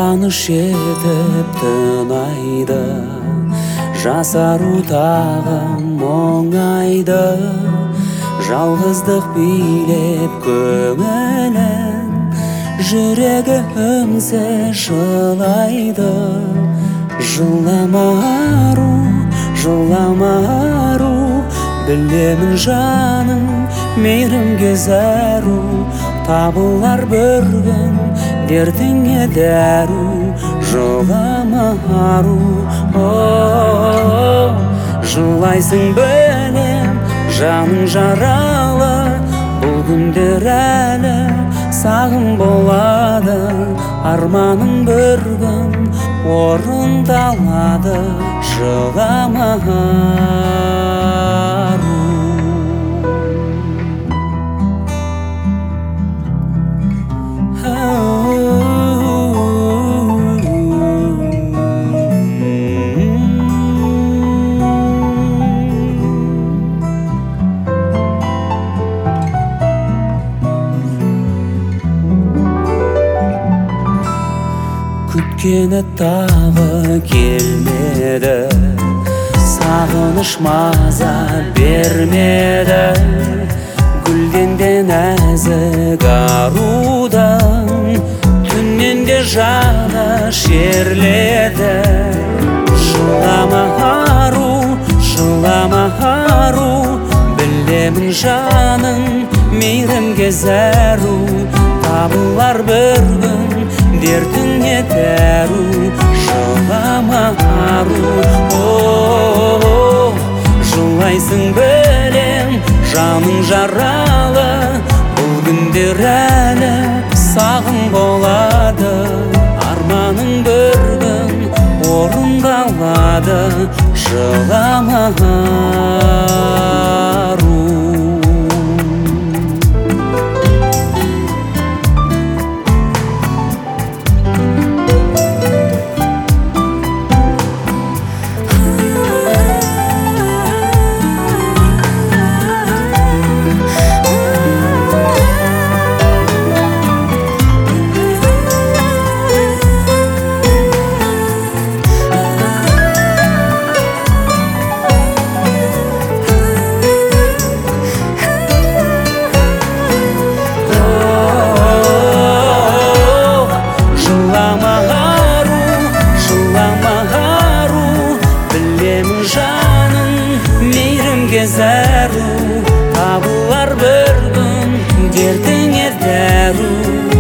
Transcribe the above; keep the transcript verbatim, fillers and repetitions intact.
Қуаныш етіп тынайды, жасару тағы мұңайды. Жалғыздық билеп көңілін, жүрегі өмсе жылайды. Жылама ару, жылама ару, білемін жаның мейірімге зәру. Табылар бір күн дертіңе дәру. Жылама ару, о-о-о, жылайсың білем, жаның жаралы. Бұл күндер әлі сағым болады, арманың бір күн орындалады. Жылама ару. Күткені тағы келмеді, сағыныш маза бермеді. Гүлден де нәзік арудан, түннен де жаны шерледі. Жылама ару, жылама ару, білемін жаның мейірімге зәру. Табылар бір күн дертіңе дәру. Жылама ару, о-о-о, жылайсың білем, жаның жаралы. Бұл күндер әлі сағым болады, арманың бір күн орындалады. Жылама ару. Зәру, табылар бір күн дертіңе дәру.